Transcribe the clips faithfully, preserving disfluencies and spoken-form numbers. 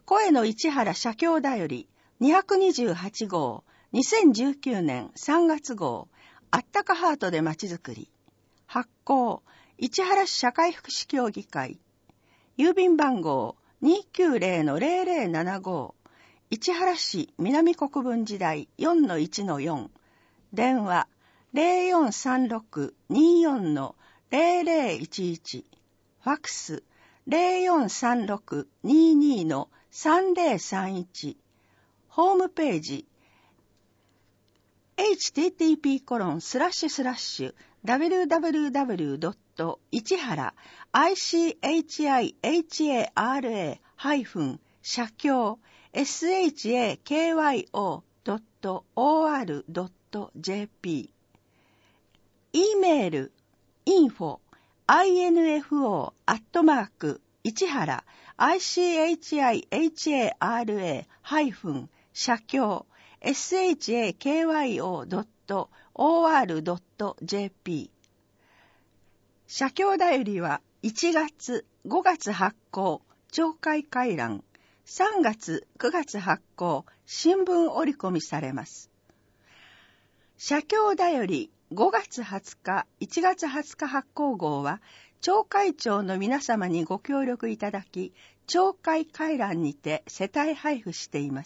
声の市原写経だよりにひゃくにじゅうはちごう、にせんじゅうきゅうねんさんがつごう、あったかハートでまちづくり。発行、市原市社会福祉協議会。郵便番号 にひゃくきゅうじゅうのゼロゼロななご、市原市南国分寺台 よんのいちのよん。電話 ゼロよんさんろくによんのゼロゼロいちいち。ファックス ゼロよんさんろくににのさんゼロさんいち。ホームページ エイチティーティーピーコロンスラッシュスラッシュダブリューダブリューダブリュードットいちはら写経 シャキョー ドット オーアール ドット ジェーピー。 E メール インフォ アイエヌエフオー アットマーク市原 シャキャー 写経 シャキョー ドット オーアール ドット ジェーピー。 写経だよりはいちがつ、ごがつ発行町会回覧、さんがつ、くがつ発行新聞折り込みされます。写経だよりごがつはつか、いちがつはつか発行号は町会長の皆様にご協力いただき、町会回覧にて世帯配布しています。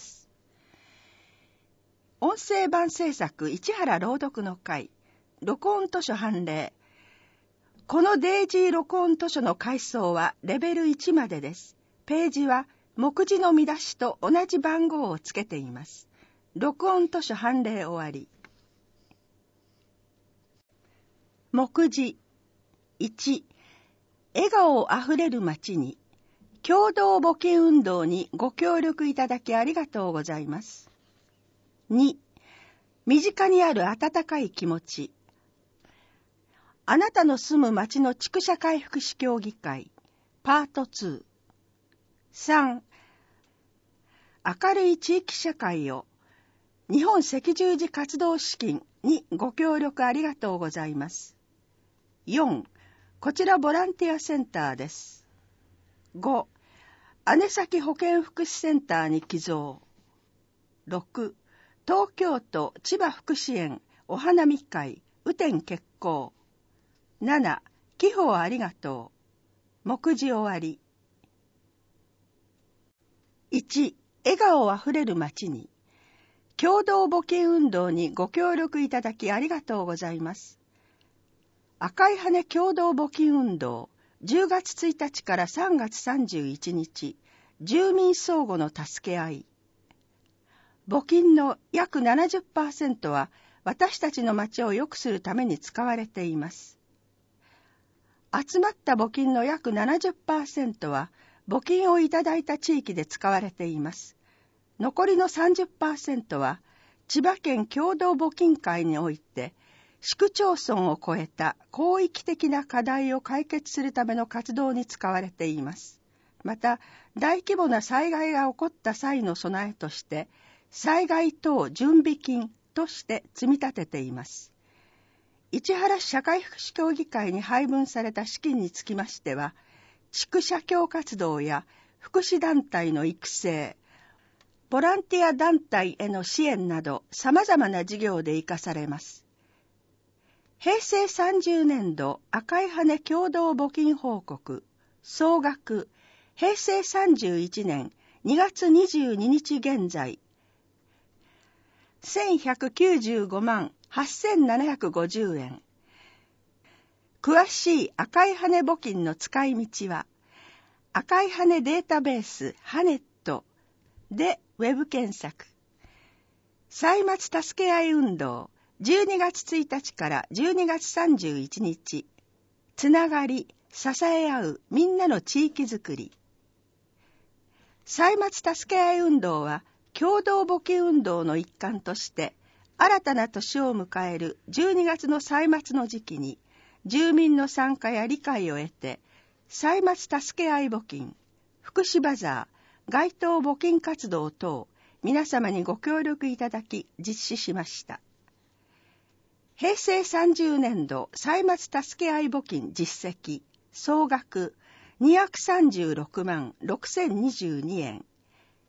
音声版制作市原朗読の会、録音図書判例。このデイジー録音図書の階層はレベルいちまでです。ページは目次の見出しと同じ番号をつけています。録音図書判例終わり。目次いち、笑顔あふれる街に、共同募金運動にご協力いただきありがとうございます。に、身近にある温かい気持ち。あなたの住む町の地区社会福祉協議会、パートツー。さん、明るい地域社会を、日本赤十字活動資金にご協力ありがとうございます。よん、こちらボランティアセンターです。ご、姉崎保健福祉センターに寄贈。ろく、東京都千葉福祉園お花見会雨天決行。なな、寄付をありがとう。目次終わり。いち、笑顔あふれる街に、共同募金運動にご協力いただきありがとうございます。赤い羽共同募金運動、じゅうがつついたちからさんがつさんじゅういちにち、住民相互の助け合い。募金の約 ななじゅっパーセント は私たちの町を良くするために使われています。集まった募金の約 ななじゅっパーセント は募金をいただいた地域で使われています。残りの さんじゅっパーセント は千葉県共同募金会において市区町村を超えた広域的な課題を解決するための活動に使われています。また、大規模な災害が起こった際の備えとして、災害等準備金として積み立てています。市原市社会福祉協議会に配分された資金につきましては、地区社協活動や福祉団体の育成、ボランティア団体への支援など様々な事業で生かされます。平成さんじゅうねんど赤い羽共同募金報告、総額、平成さんじゅういちねんにがつにじゅうににち現在、せんひゃくきゅうじゅうごまんはっせんななひゃくごじゅうえん。詳しい赤い羽募金の使い道は、赤い羽データベースハネットでウェブ検索。歳末助け合い運動、じゅうにがつついたちからじゅうにがつさんじゅういちにち。つながり、支え合うみんなの地域づくり。歳末助け合い運動は、共同募金運動の一環として、新たな年を迎えるじゅうにがつの歳末の時期に、住民の参加や理解を得て、歳末助け合い募金、福祉バザー、街頭募金活動等、皆様にご協力いただき実施しました。平成さんじゅうねんど歳末助け合い募金実績、総額にひゃくさんじゅうろくまんろくせんにじゅうにえん。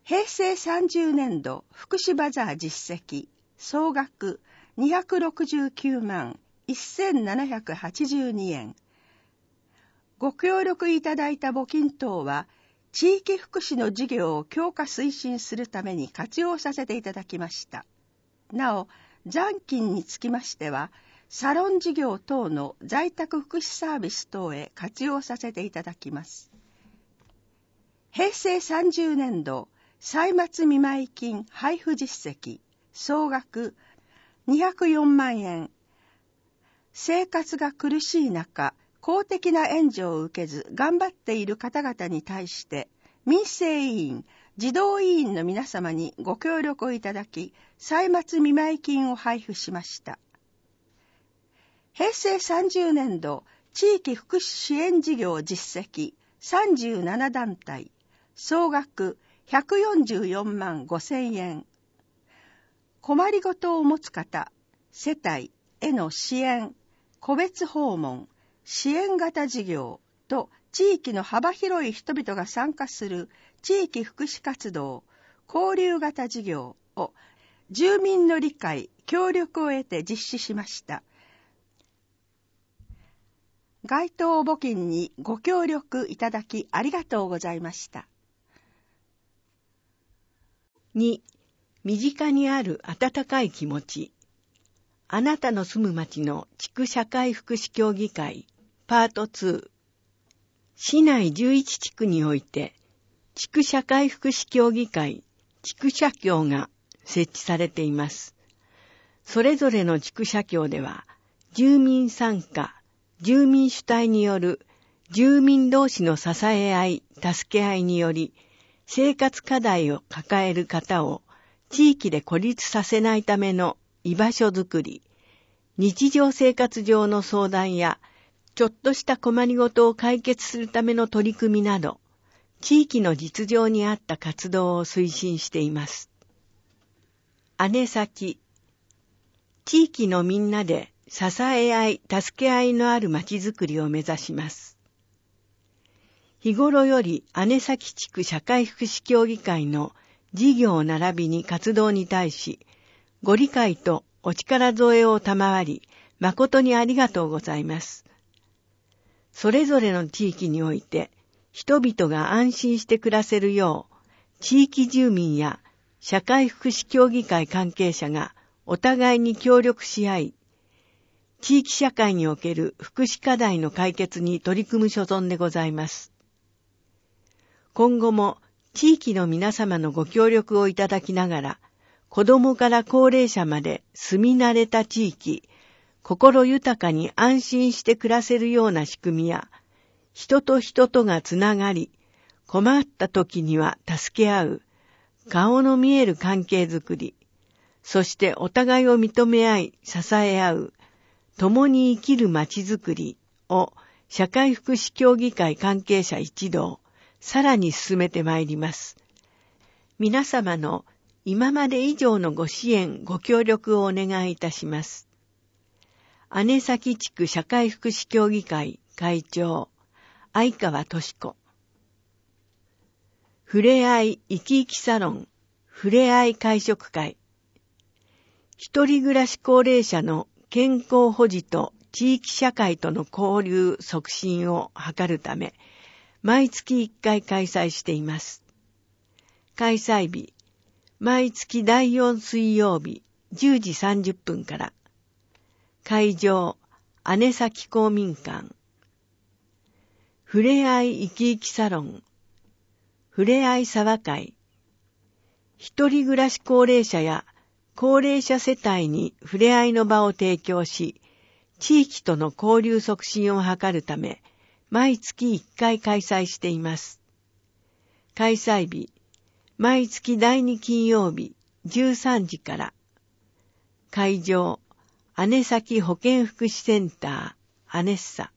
へいせいさんじゅうねんど福祉バザー実績総額にひゃくろくじゅうきゅうまんせんななひゃくはちじゅうにえん。ご協力いただいた募金等は地域福祉の事業を強化推進するために活用させていただきました。なお、残金につきましては、サロン事業等の在宅福祉サービス等へ活用させていただきます。へいせいさんじゅうねんど歳末見舞金配布実績総額にひゃくよんまんえん。生活が苦しい中、公的な援助を受けず頑張っている方々に対して民生委員、児童委員の皆様にご協力をいただき、歳末見舞金を配布しました。へいせいさんじゅうねんど地域福祉支援事業実績さんじゅうななだんたい総額ひゃくよんじゅうよんまんごせんえん。困りごとを持つ方、世帯への支援、個別訪問、支援型事業と地域の幅広い人々が参加する地域福祉活動、交流型事業を住民の理解、協力を得て実施しました。該当募金にご協力いただきありがとうございました。 に、身近にある温かい気持ち。あなたの住む町の地区社会福祉協議会パートツー。市内じゅういち地区において地区社会福祉協議会地区社協が設置されています。それぞれの地区社協では住民参加、住民主体による住民同士の支え合い、助け合いにより生活課題を抱える方を地域で孤立させないための居場所づくり、日常生活上の相談やちょっとした困りごとを解決するための取り組みなど、地域の実情に合った活動を推進しています。姉先、地域のみんなで支え合い、助け合いのある町づくりを目指します。日頃より姉崎地区社会福祉協議会の事業並びに活動に対し、ご理解とお力添えを賜り、誠にありがとうございます。それぞれの地域において、人々が安心して暮らせるよう、地域住民や社会福祉協議会関係者がお互いに協力し合い、地域社会における福祉課題の解決に取り組む所存でございます。今後も地域の皆様のご協力をいただきながら、子どもから高齢者まで住み慣れた地域、心豊かに安心して暮らせるような仕組みや、人と人とがつながり、困った時には助け合う、顔の見える関係づくり、そしてお互いを認め合い、支え合う、共に生きる街づくりを社会福祉協議会関係者一同、さらに進めてまいります。皆様の今まで以上のご支援、ご協力をお願いいたします。姉崎地区社会福祉協議会会長、相川敏子。ふれあい生き生きサロン、ふれあい会食会。一人暮らし高齢者の健康保持と地域社会との交流促進を図るため、毎月いっかい開催しています。開催日、毎月だいよん水曜日じゅうじさんじゅっぷんから。会場、姉崎公民館。ふれあい生き生きサロン、ふれあい沢会。一人暮らし高齢者や高齢者世帯にふれあいの場を提供し、地域との交流促進を図るため、毎月いっかい開催しています。開催日、毎月だいに金曜日じゅうさんじから。会場、姉崎保健福祉センター、アネッサ。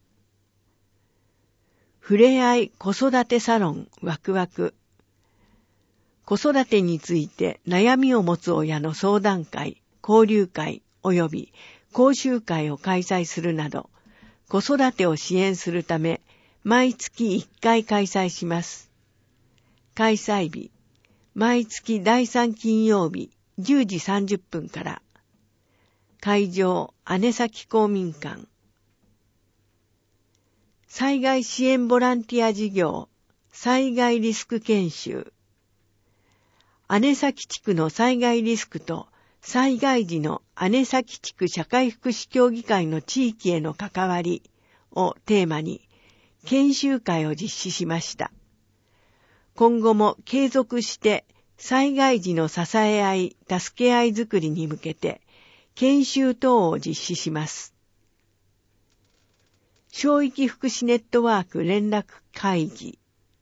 ふれあい子育てサロン、ワクワク。子育てについて悩みを持つ親の相談会、交流会及び講習会を開催するなど、子育てを支援するため、毎月いっかい開催します。開催日、 毎月だいさん金曜日じゅうじさんじゅっぷんから、会場姉崎公民館。災害支援ボランティア事業災害リスク研修。姉崎地区の災害リスクと災害時の姉崎地区社会福祉協議会の地域への関わりをテーマに研修会を実施しました。今後も継続して災害時の支え合い、助け合いづくりに向けて研修等を実施します。小域福祉ネットワーク連絡会議。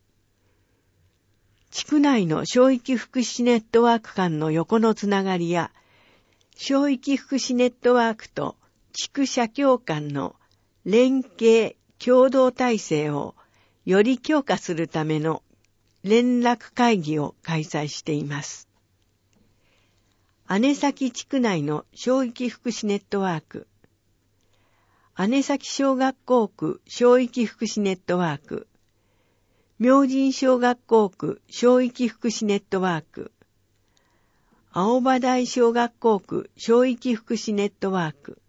地区内の小域福祉ネットワーク間の横のつながりや、小域福祉ネットワークと地区社協間の連携共同体制をより強化するための連絡会議を開催しています。姉崎地区内の小域福祉ネットワーク、姉崎小学校区小域福祉ネットワーク、明神小学校区小域福祉ネットワーク、青葉台小学校区小域福祉ネットワーク。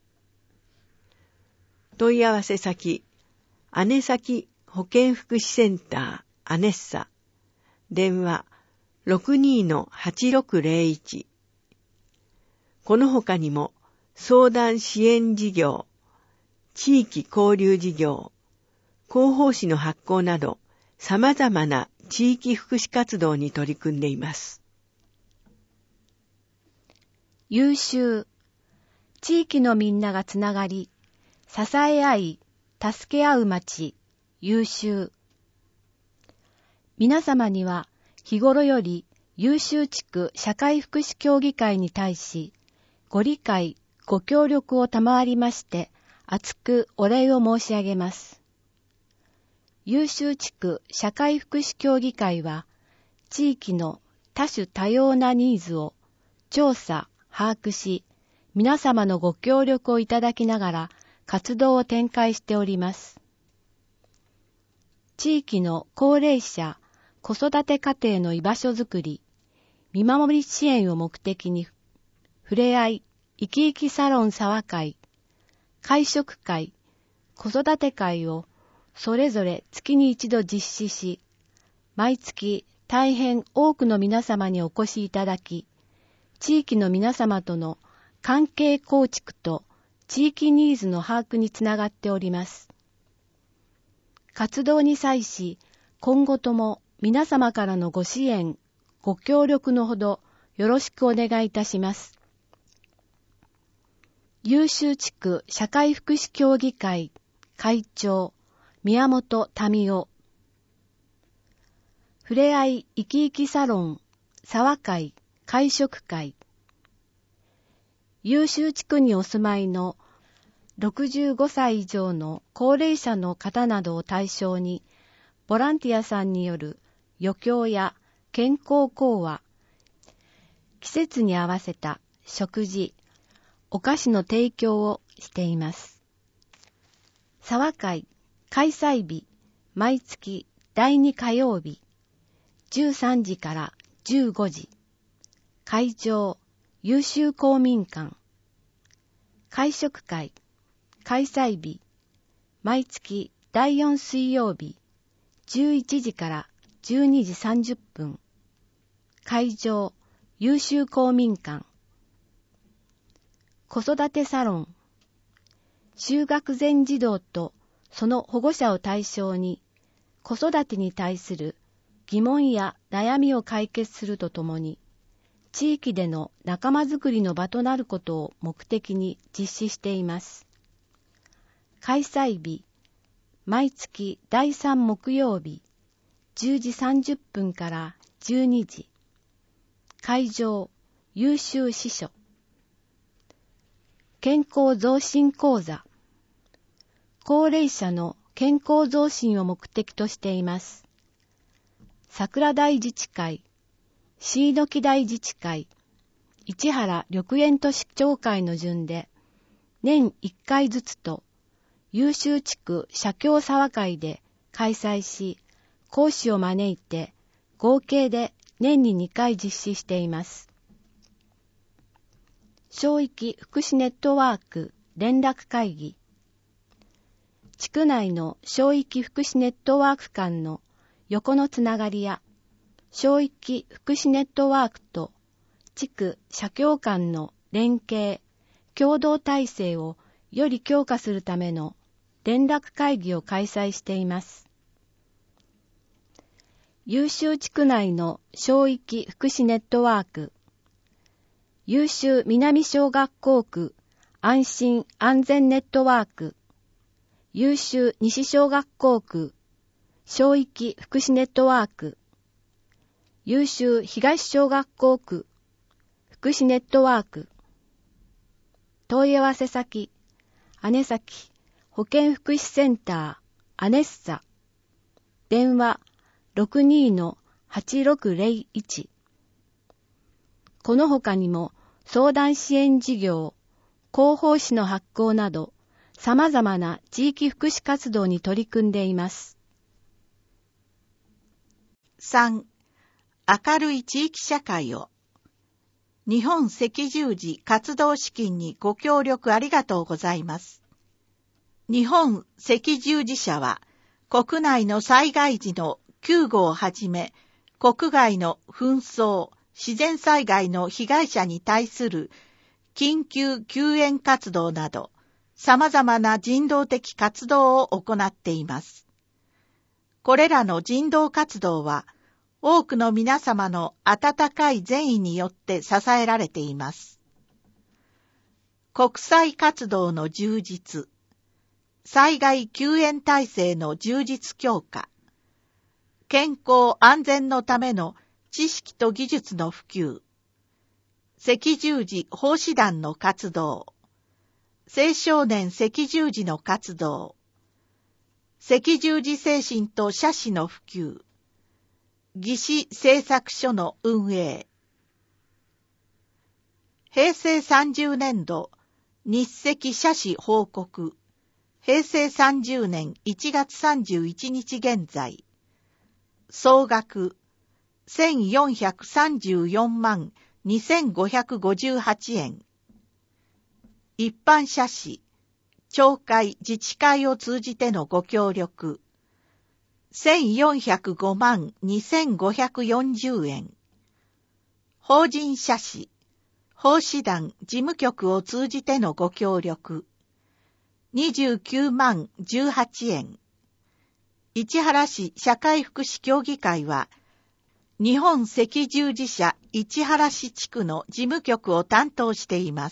問い合わせ先、姉崎保健福祉センターアネッサ、電話 ろくにーのはちろくぜろいち。この他にも相談支援事業、地域交流事業、広報誌の発行など様々な地域福祉活動に取り組んでいます。 優秀。地域のみんながつながり、支え合い、助け合う町、優秀。皆様には日頃より優秀地区社会福祉協議会に対し、ご理解、ご協力を賜りまして、厚くお礼を申し上げます。優秀地区社会福祉協議会は、地域の多種多様なニーズを調査、把握し、皆様のご協力をいただきながら活動を展開しております。地域の高齢者、子育て家庭の居場所づくり、見守り支援を目的に、ふれあい、生き生きサロン沢会、会食会、子育て会をそれぞれ月に一度実施し、毎月大変多くの皆様にお越しいただき、地域の皆様との関係構築と地域ニーズの把握につながっております。活動に際し、今後とも皆様からのご支援、ご協力のほどよろしくお願いいたします。優秀地区社会福祉協議会会長宮本民夫。ふれあい生き生きサロン沢会会食会。優秀地区にお住まいのろくじゅうごさい以上の高齢者の方などを対象に、ボランティアさんによる余興や健康講話、季節に合わせた食事、お菓子の提供をしています。沢会開催日、毎月だいに火曜日、じゅうさんじからじゅうごじ。会場、優秀公民館。会食会開催日、毎月だいよん水曜日、じゅういちじからじゅうにじさんじゅっぷん。会場、優秀公民館。子育てサロン。就学前児童とその保護者を対象に、子育てに対する疑問や悩みを解決するとともに、地域での仲間づくりの場となることを目的に実施しています。開催日、毎月だいさん木曜日、じゅうじさんじゅっぷんからじゅうにじ。会場、優秀司書。健康増進講座。高齢者の健康増進を目的としています。桜台自治会、椎木台自治会、市原緑園都市町会の順で、年いっかいずつと、優秀地区社協沢会で開催し、講師を招いて、合計で年ににかい実施しています。小域福祉ネットワーク連絡会議。地区内の小域福祉ネットワーク間の横のつながりや、小域福祉ネットワークと地区社協間の連携、共同体制をより強化するための連絡会議を開催しています。優秀地区内の小域福祉ネットワーク、優秀南小学校区安心安全ネットワーク、優秀西小学校区小域福祉ネットワーク、優秀東小学校区福祉ネットワーク。問い合わせ先、姉崎保健福祉センターアネッサ、電話 ろくにーのはちろくぜろいち。この他にも相談支援事業、広報誌の発行など様々な地域福祉活動に取り組んでいます。 さん. 明るい地域社会を。日本赤十字活動資金にご協力ありがとうございます。日本赤十字社は国内の災害時の救護をはじめ、国外の紛争、自然災害の被害者に対する緊急救援活動など、様々な人道的活動を行っています。これらの人道活動は、多くの皆様の温かい善意によって支えられています。国際活動の充実、災害救援体制の充実強化、健康安全のための知識と技術の普及、赤十字奉仕団の活動、青少年赤十字の活動、赤十字精神と社史の普及、義士製作所の運営。平成さんじゅうねんど日赤社史報告。平成さんじゅうねんいちがつさんじゅういちにち現在。総額せんよんひゃくさんじゅうよんまんにせんごひゃくごじゅうはちえん。一般社史、町会自治会を通じてのご協力。せんよんひゃくごまんにせんごひゃくよんじゅうえん。法人社史、奉仕団事務局を通じてのご協力。にじゅうきゅうまんじゅうはちえん。市原市社会福祉協議会は、日本赤十字社市原市地区の事務局を担当しています。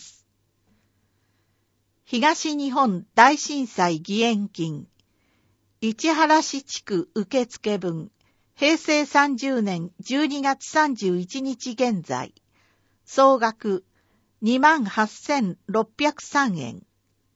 東日本大震災義援金。市原市地区受付分、平成さんじゅうねんじゅうにがつさんじゅういちにち現在、総額にまんはっせんろっぴゃくさんえん。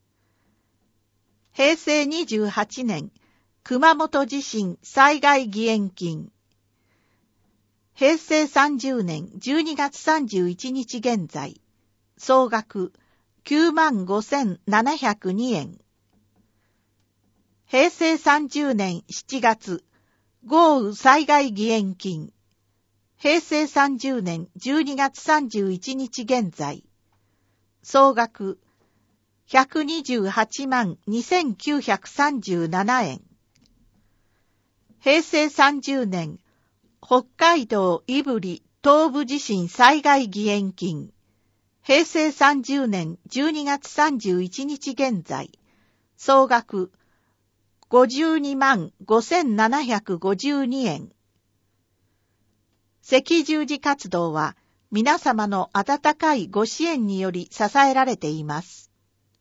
平成にじゅうはちねん熊本地震災害義援金。平成さんじゅうねんじゅうにがつさんじゅういちにち現在、総額きゅうまんごせんななひゃくにえん。平成さんじゅうねんしちがつ、豪雨災害義援金。平成さんじゅうねんじゅうにがつさんじゅういちにち現在、総額ひゃくにじゅうはちまんにせんきゅうひゃくさんじゅうななえん。平成さんじゅうねん、北海道胆振東部地震災害義援金。平成さんじゅうねんじゅうにがつさんじゅういちにち現在、総額ごじゅうにまんごせんななひゃくごじゅうにえん。赤十字活動は皆様の温かいご支援により支えられています。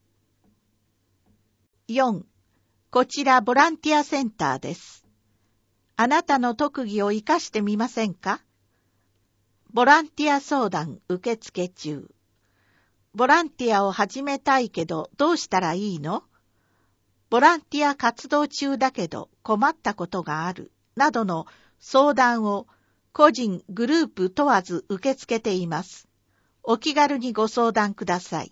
よん. こちらボランティアセンターです。あなたの特技を生かしてみませんか？ボランティア相談受付中。ボランティアを始めたいけどどうしたらいいの？ボランティア活動中だけど困ったことがあるなどの相談を個人、グループ問わず受け付けています。お気軽にご相談ください。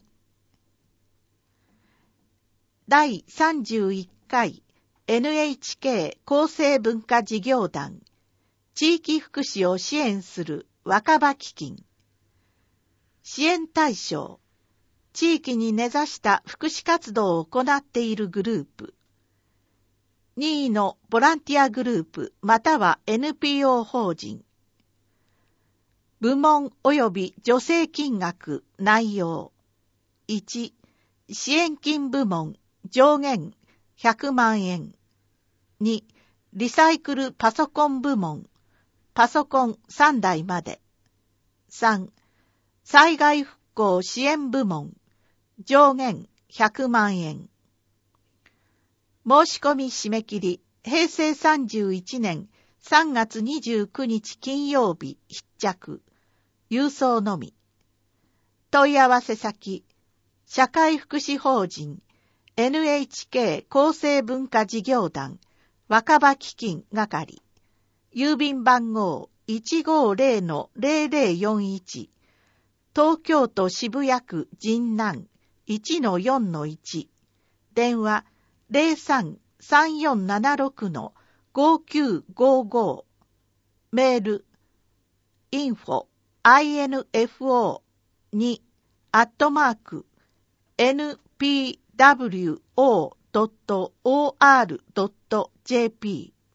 だいさんじゅういっかい エヌエイチケー 厚生文化事業団地域福祉を支援する若葉基金。支援対象、地域に根ざした福祉活動を行っているグループ。任意のボランティアグループまたは エヌピーオー 法人。部門及び助成金額内容。いち、支援金部門上限ひゃくまんえん。に、リサイクルパソコン部門パソコンさんだいまで。さん、災害復興支援部門上限ひゃくまんえん。申し込み締め切り、へいせいさんじゅういちねんさんがつにじゅうくにち金曜日必着。郵送のみ。問い合わせ先、社会福祉法人 エヌエイチケー 厚生文化事業団若葉基金係。郵便番号 いちごーぜろのぜろぜろよんいち。東京都渋谷区神南 いちのよんのいち。電話ゼロさん さんよんななろく ごきゅうごご。メール インフォ アイエヌエフオー に アットマーク エヌピーダブリューオー ドット オーアール ドット ジェーピー。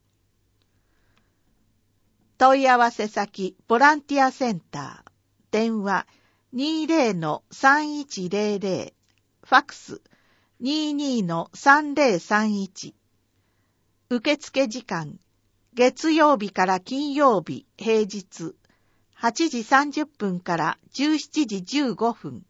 問い合わせ先ボランティアセンター。電話 にじゅうのさんいちぜろぜろ。ファックス にじゅうにのさんぜろさんいち。受付時間、月曜日から金曜日平日、はちじさんじゅっぷんからじゅうしちじじゅうごふん。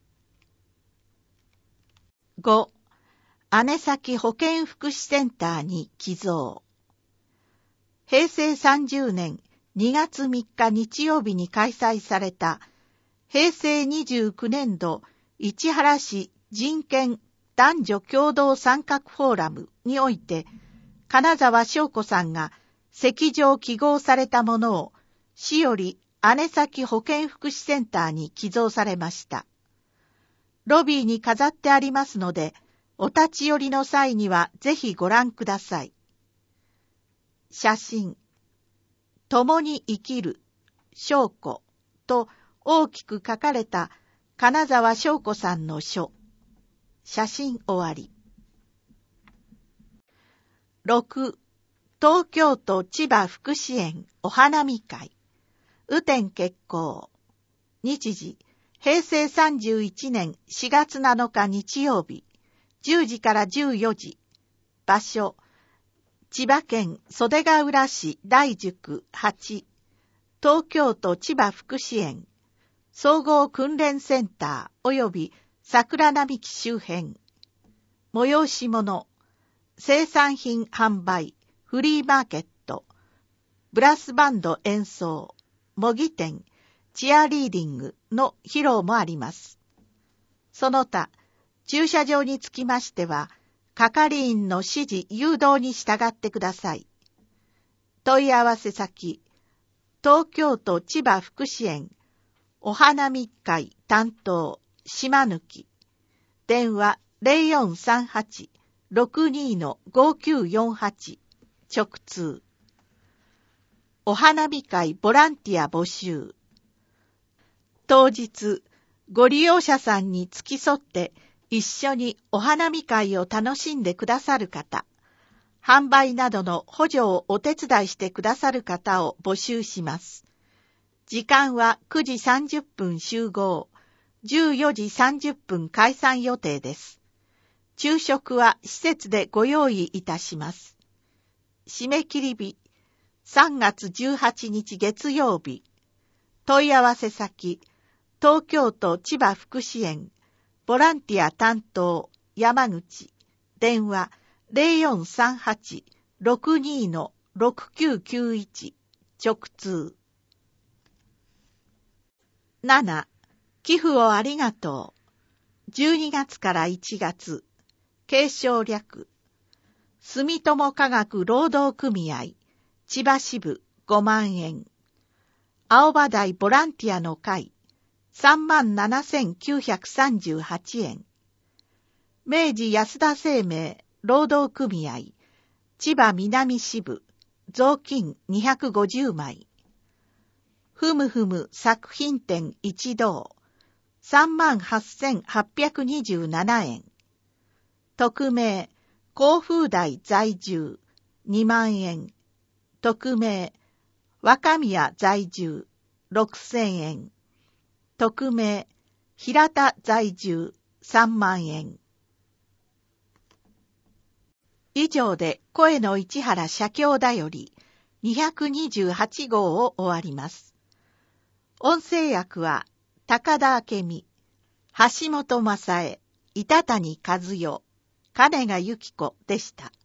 ご、姉崎保健福祉センターに寄贈。へいせいさんじゅうねんにがつみっか日曜日に開催されたへいせいにじゅうきゅうねんど市原市人権男女共同参画フォーラムにおいて金沢翔子さんが席上揮毫されたものを市より姉崎保健福祉センターに寄贈されました。ロビーに飾ってありますので、お立ち寄りの際にはぜひご覧ください。写真。共に生きる、翔子と大きく書かれた金沢翔子さんの書。写真終わり。ろく、東京都千葉福祉園お花見会。雨天決行。日時、へいせいさんじゅういちねんしがつなのか日曜日、じゅうじからじゅうよじ。場所、千葉県袖ケ浦市大宿はち、東京都千葉福祉園、総合訓練センター及び桜並木周辺。催し物、生産品販売、フリーマーケット、ブラスバンド演奏、模擬店、チアリーディングの披露もあります。その他、駐車場につきましては、係員の指示誘導に従ってください。問い合わせ先、東京都千葉福祉園、お花見会担当、島抜き。電話ゼロよんさんはち ろくにのごきゅうよんはち。直通。お花見会ボランティア募集。当日、ご利用者さんに付き添って一緒にお花見会を楽しんでくださる方、販売などの補助をお手伝いしてくださる方を募集します。時間はくじさんじゅっぷん集合、じゅうよじさんじゅっぷん解散予定です。昼食は施設でご用意いたします。締め切り日、さんがつじゅうはちにち月曜日。問い合わせ先、東京都千葉福祉園、ボランティア担当、山口。電話ゼロよんさんはち ろくにのろくきゅうきゅういち。直通。なな、寄付をありがとう。じゅうにがつからいちがつ、継承略。住友化学労働組合、千葉支部ごまんえん。青葉台ボランティアの会、さんまんななせんきゅうひゃくさんじゅうはちえん。明治安田生命労働組合、千葉南支部、雑巾にひゃくごじゅうまい。 ふむふむ作品展一同、さんまんはっせんはっぴゃくにじゅうななえん。匿名、甲府台在住、にまんえん。匿名、若宮在住、ろくせんえん。匿名、平田在住、さんまんえん。以上で声の市原写経だよりにひゃくにじゅうはちごうを終わります。音声訳は高田明美、橋本正恵、板谷和代、金賀由紀子でした。